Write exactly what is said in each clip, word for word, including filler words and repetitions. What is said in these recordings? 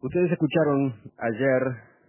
Ustedes escucharon ayer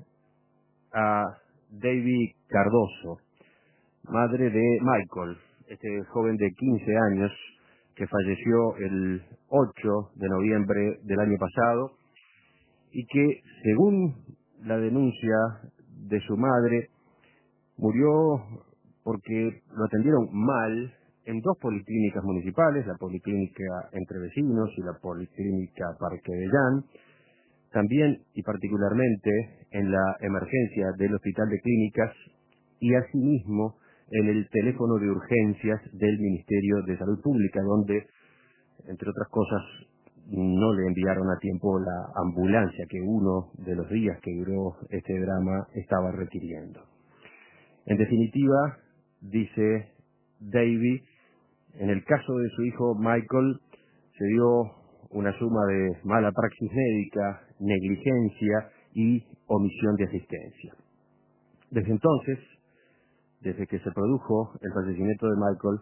a Debbie Cardoso, madre de Michael, este joven de quince años que falleció el ocho de noviembre del año pasado y que, según la denuncia de su madre, murió porque lo atendieron mal en dos policlínicas municipales, la Policlínica Entre Vecinos y la Policlínica Parque Avellán, también y particularmente en la emergencia del Hospital de Clínicas y asimismo en el teléfono de urgencias del Ministerio de Salud Pública, donde, entre otras cosas, no le enviaron a tiempo la ambulancia que uno de los días que duró este drama estaba requiriendo. En definitiva, dice Davy, en el caso de su hijo Michael, se dio una suma de mala praxis médica, negligencia y omisión de asistencia. Desde entonces, desde que se produjo el fallecimiento de Michael,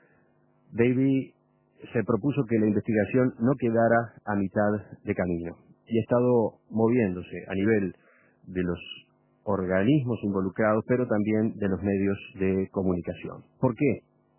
Davy se propuso que la investigación no quedara a mitad de camino y ha estado moviéndose a nivel de los organismos involucrados, pero también de los medios de comunicación. ¿Por qué?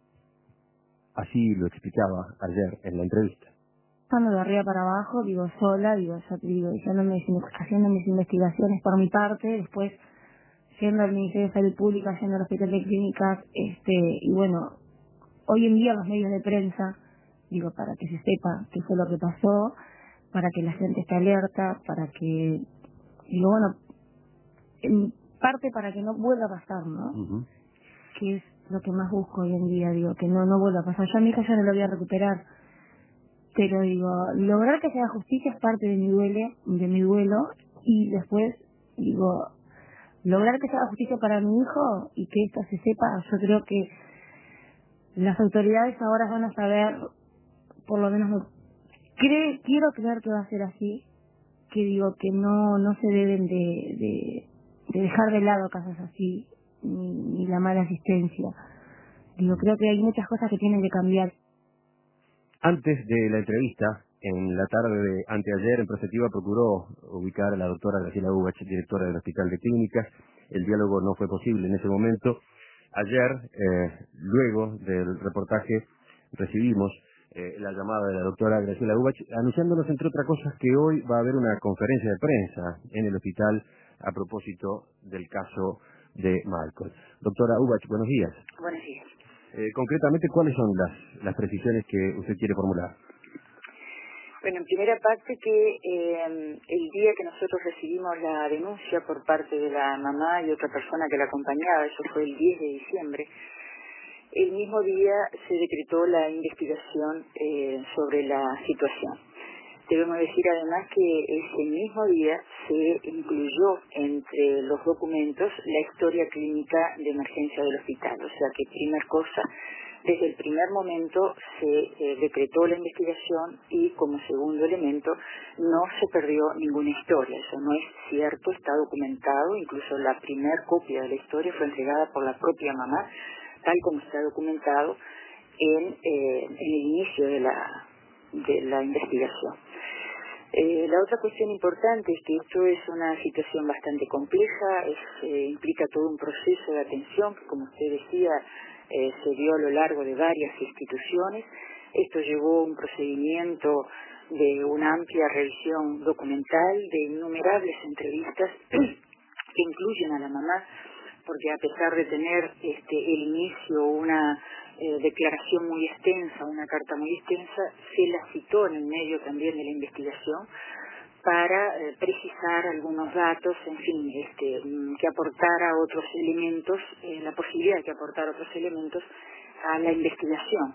Así lo explicaba ayer en la entrevista. Estando de arriba para abajo, digo, sola, digo, ya te digo, haciendo mis, haciendo mis investigaciones por mi parte, después yendo al Ministerio de Salud Pública, yendo al Hospital de Clínicas, este, y bueno, hoy en día los medios de prensa, digo, para que se sepa qué fue lo que pasó, para que la gente esté alerta, para que, digo, bueno, en parte para que no vuelva a pasar, ¿no? Uh-huh. Que es lo que más busco hoy en día, digo, que no no vuelva a pasar. Yo a mi hija ya no lo voy a recuperar, pero digo, lograr que se haga justicia es parte de mi duelo, de mi duelo, y después, digo, lograr que se haga justicia para mi hijo y que esto se sepa, yo creo que las autoridades ahora van a saber, por lo menos, me, cree, quiero creer que va a ser así, que digo, que no no se deben de, de, de dejar de lado casos así, ni, ni la mala asistencia. Digo, creo que hay muchas cosas que tienen que cambiar. Antes de la entrevista, en la tarde de anteayer, en Prospectiva procuró ubicar a la doctora Graciela Ubach, directora del Hospital de Clínicas. El diálogo no fue posible en ese momento. Ayer, eh, luego del reportaje, recibimos eh, la llamada de la doctora Graciela Ubach, anunciándonos, entre otras cosas, que hoy va a haber una conferencia de prensa en el hospital a propósito del caso de Michael. Doctora Ubach, buenos días. Buenos días. Eh, concretamente, ¿cuáles son las, las precisiones que usted quiere formular? Bueno, en primera parte que eh, el día que nosotros recibimos la denuncia por parte de la mamá y otra persona que la acompañaba, eso fue el diez de diciembre, el mismo día se decretó la investigación eh, sobre la situación. Debemos decir además que ese mismo día se incluyó entre los documentos la historia clínica de emergencia del hospital. O sea que, primer cosa, desde el primer momento se eh, decretó la investigación y, como segundo elemento, no se perdió ninguna historia. Eso no es cierto, está documentado. Incluso la primer copia de la historia fue entregada por la propia mamá, tal como está documentado en, eh, en el inicio de la, de la investigación. Eh, la otra cuestión importante es que esto es una situación bastante compleja, es, eh, implica todo un proceso de atención que, como usted decía, eh, se dio a lo largo de varias instituciones. Esto llevó un procedimiento de una amplia revisión documental, de innumerables entrevistas que incluyen a la mamá, porque a pesar de tener este, el inicio una eh, declaración muy extensa, una carta muy extensa, se la citó en el medio también de la investigación para eh, precisar algunos datos, en fin, este, que aportara otros elementos, eh, la posibilidad de que aportara otros elementos a la investigación.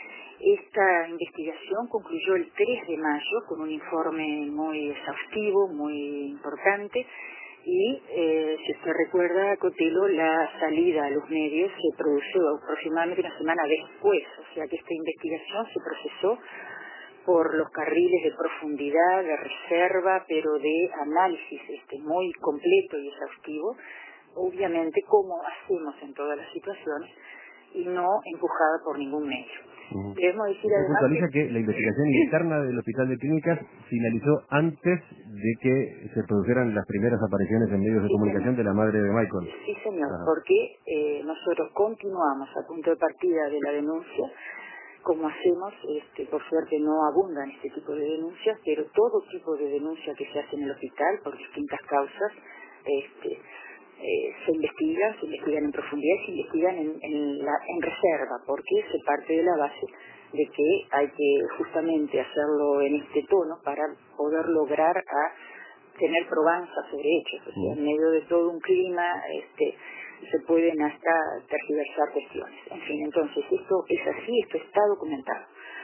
Esta investigación concluyó el tres de mayo con un informe muy exhaustivo, muy importante, y eh, si usted recuerda, Cotelo, la salida a los medios se produjo aproximadamente una semana después, o sea que esta investigación se procesó por los carriles de profundidad, de reserva, pero de análisis este, muy completo y exhaustivo, obviamente como hacemos en todas las situaciones, y no empujada por ningún medio. Uh-huh. Debemos decir Usted además puntualiza que, que la investigación interna del Hospital de Clínicas finalizó antes de que se produjeran las primeras apariciones en medios de sí, comunicación señor. de la madre de Michael. Sí, señor, Ajá. porque eh, nosotros continuamos a punto de partida de la denuncia, como hacemos, este, por suerte no abundan este tipo de denuncias, pero todo tipo de denuncia que se hace en el hospital por distintas causas, este, eh, se investigan, se investigan en profundidad, se investigan en, en, la, en reserva, porque se parte de la base de que hay que justamente hacerlo en este tono para poder lograr a tener probanza sobre hechos, o sea, en medio de todo un clima, este, se pueden hasta tergiversar cuestiones. En fin, entonces esto es así, esto está documentado.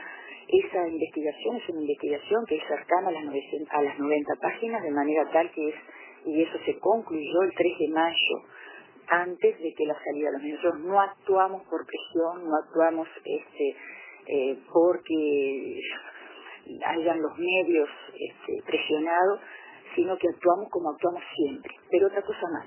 Esa investigación es una investigación que es cercana a las, novecientas, a las noventa páginas, de manera tal que es, y eso se concluyó el tres de mayo, antes de que la salida de los medios. Nosotros no actuamos por presión, no actuamos este, eh, porque hayan los medios este, presionados, sino que actuamos como actuamos siempre. Pero otra cosa más,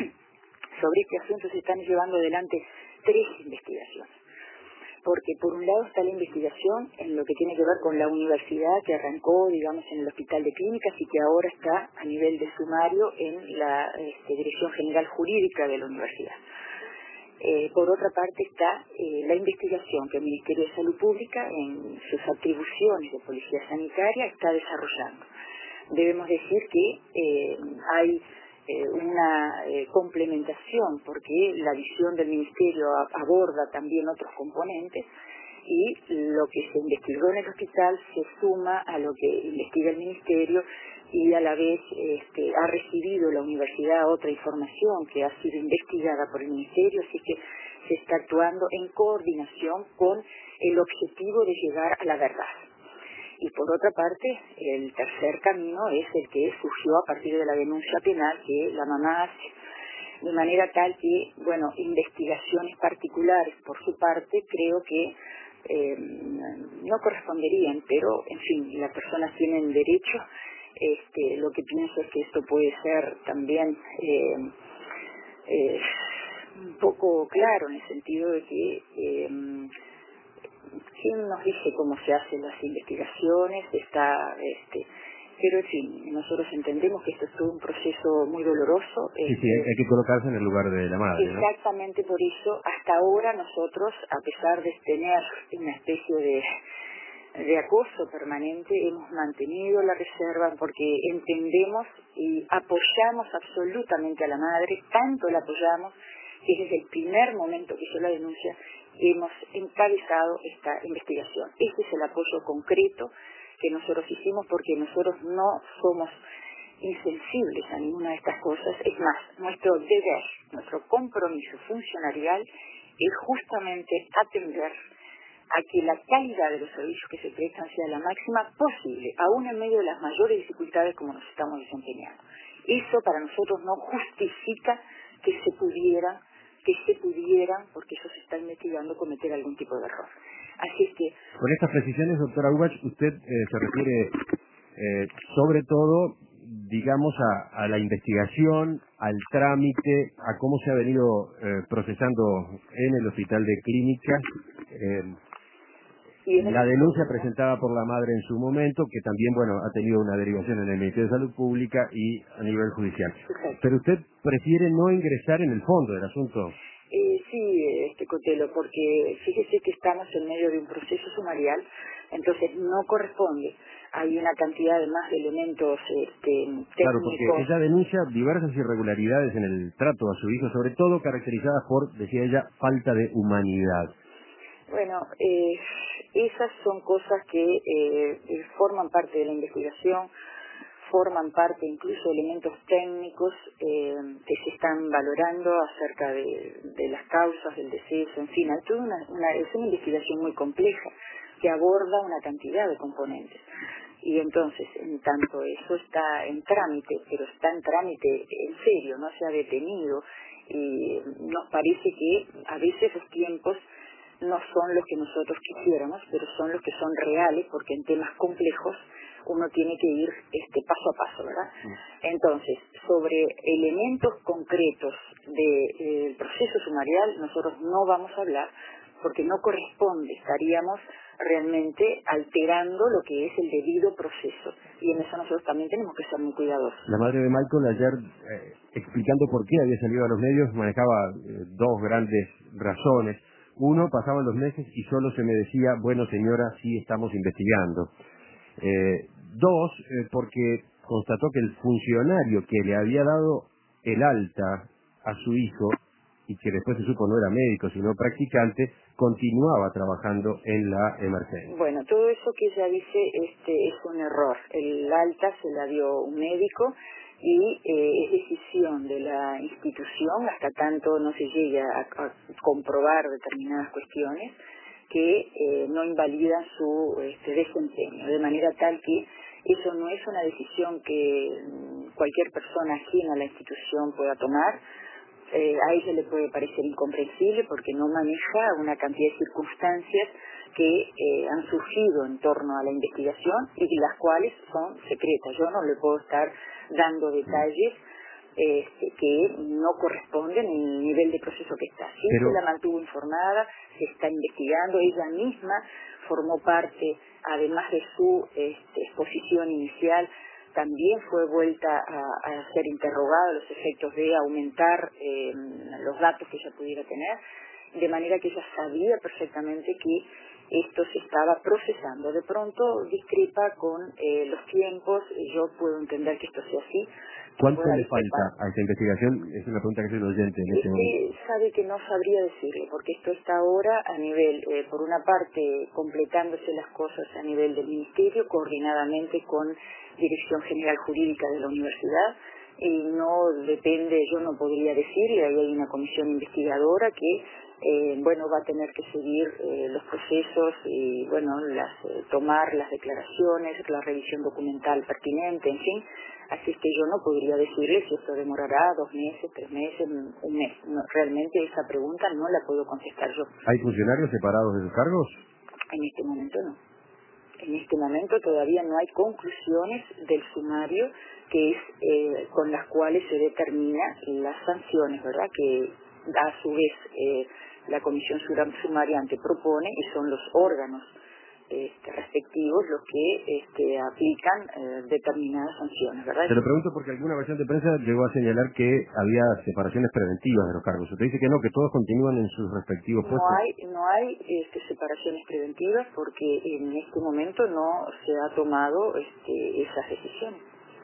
sobre este asunto se están llevando adelante tres investigaciones. Porque por un lado está la investigación en lo que tiene que ver con la universidad que arrancó, digamos, en el Hospital de Clínicas y que ahora está a nivel de sumario en la este, Dirección General Jurídica de la universidad. Eh, por otra parte está eh, la investigación que el Ministerio de Salud Pública, en sus atribuciones de policía sanitaria, está desarrollando. Debemos decir que eh, hay eh, una eh, complementación, porque la visión del Ministerio a, aborda también otros componentes, y lo que se investigó en el hospital se suma a lo que investiga el Ministerio, y a la vez este, ha recibido la universidad otra información que ha sido investigada por el Ministerio, así que se está actuando en coordinación con el objetivo de llegar a la verdad. Y por otra parte, el tercer camino es el que surgió a partir de la denuncia penal que la mamá hace, de manera tal que, bueno, investigaciones particulares por su parte creo que eh, no corresponderían, pero en fin, las personas tienen derecho. Este, lo que pienso es que esto puede ser también eh, eh, un poco claro en el sentido de que eh, ¿quién nos dice cómo se hacen las investigaciones? Está, este, pero en fin, nosotros entendemos que esto es todo un proceso muy doloroso. Sí, este, sí, hay, hay que colocarse en el lugar de la madre, ¿no? Exactamente por eso, hasta ahora nosotros, a pesar de tener una especie de de acoso permanente, hemos mantenido la reserva porque entendemos y apoyamos absolutamente a la madre, tanto la apoyamos que desde el primer momento que hizo la denuncia hemos encabezado esta investigación. Este es el apoyo concreto que nosotros hicimos, porque nosotros no somos insensibles a ninguna de estas cosas. Es más, nuestro deber, nuestro compromiso funcionarial es justamente atender a que la calidad de los servicios que se prestan sea la máxima posible, aún en medio de las mayores dificultades como nos estamos desempeñando. Eso para nosotros no justifica que se pudiera, que se pudiera, porque eso se está investigando, cometer algún tipo de error. Así es que... Con estas precisiones, doctora Ubach, usted eh, se refiere eh, sobre todo, digamos, a, a la investigación, al trámite, a cómo se ha venido eh, procesando en el Hospital de Clínicas, eh, Y en la ese denuncia momento, presentada por la madre en su momento, que también, bueno, ha tenido una derivación en el Ministerio de Salud Pública y a nivel judicial. exacto. Pero usted prefiere no ingresar en el fondo del asunto. Eh, sí, este Cotelo, porque fíjese que estamos en medio de un proceso sumarial, entonces no corresponde. Hay una cantidad de más de elementos este, Claro, porque técnicos. ella denuncia diversas irregularidades en el trato a su hijo, sobre todo caracterizadas por, decía ella, falta de humanidad. Bueno, eh, esas son cosas que eh, forman parte de la investigación, forman parte incluso de elementos técnicos eh, que se están valorando acerca de, de las causas del deceso, en fin, hay toda una, una, es una investigación muy compleja que aborda una cantidad de componentes. Y entonces, en tanto eso está en trámite, pero está en trámite en serio, no se ha detenido, y nos parece que a veces los tiempos no son los que nosotros quisiéramos, pero son los que son reales, porque en temas complejos uno tiene que ir este, paso a paso, ¿verdad? Entonces, sobre elementos concretos del proceso sumarial nosotros no vamos a hablar, porque no corresponde, estaríamos realmente alterando lo que es el debido proceso, y en eso nosotros también tenemos que ser muy cuidadosos. La madre de Michael ayer, eh, explicando por qué había salido a los medios, manejaba eh, dos grandes razones. Uno, pasaban los meses y solo se me decía, bueno señora, sí estamos investigando. Eh, dos, eh, porque constató que el funcionario que le había dado el alta a su hijo, y que después se supo no era médico sino practicante, continuaba trabajando en la emergencia. Bueno, todo eso que ella dice este, es un error. El alta se la dio un médico y eh, es decisión de la institución, hasta tanto no se llegue a, a comprobar determinadas cuestiones, que eh, no invalidan su este, desempeño, de manera tal que eso no es una decisión que cualquier persona ajena a la institución pueda tomar. Eh, a ella le puede parecer incomprensible porque no maneja una cantidad de circunstancias que eh, han surgido en torno a la investigación y las cuales son secretas. Yo no le puedo estar dando detalles este, que no corresponden en el nivel de proceso que está. Sí, Pero... se la mantuvo informada, se está investigando, ella misma formó parte, además de su este, exposición inicial, también fue vuelta a, a ser interrogada a los efectos de aumentar eh, los datos que ella pudiera tener, de manera que ella sabía perfectamente que esto se estaba procesando. De pronto discrepa con eh, los tiempos, yo puedo entender que esto sea así. ¿Cuánto le falta a esta investigación? Es una pregunta que hace el oyente en este momento. Usted sabe que no sabría decirle, porque esto está ahora a nivel, eh, por una parte, completándose las cosas a nivel del Ministerio, coordinadamente con Dirección General Jurídica de la Universidad, y no depende, yo no podría decirle, ahí hay una comisión investigadora que, eh, bueno, va a tener que seguir eh, los procesos y, bueno, las, eh, tomar las declaraciones, la revisión documental pertinente, en fin. Así es que yo no podría decirle si esto demorará dos meses, tres meses, un mes. No, realmente esa pregunta no la puedo contestar yo. ¿Hay funcionarios separados de sus cargos? En este momento no. En este momento todavía no hay conclusiones del sumario que es eh, con las cuales se determina las sanciones, ¿verdad? Que a su vez eh, la comisión sumaria antepropone y son los órganos Este, respectivos los que este, aplican eh, determinadas sanciones, ¿verdad? Se lo pregunto porque alguna versión de prensa llegó a señalar que había separaciones preventivas de los cargos. Usted dice que no, que todos continúan en sus respectivos no puestos. hay no hay este, separaciones preventivas porque en este momento no se ha tomado este, esas decisiones.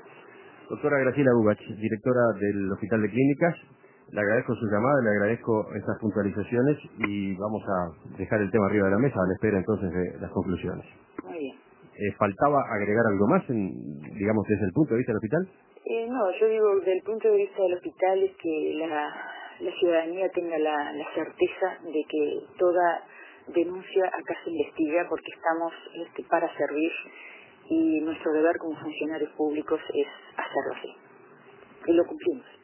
Doctora Graciela Bubach, directora del Hospital de Clínicas, le agradezco su llamada, le agradezco estas puntualizaciones y vamos a dejar el tema arriba de la mesa a la espera entonces de las conclusiones. Muy bien. Eh, ¿Faltaba agregar algo más, en, digamos, desde el punto de vista del hospital? Eh, no, yo digo, desde el punto de vista del hospital es que la, la ciudadanía tenga la, la certeza de que toda denuncia acá se investiga porque estamos este, para servir y nuestro deber como funcionarios públicos es hacerlo así. Y lo cumplimos.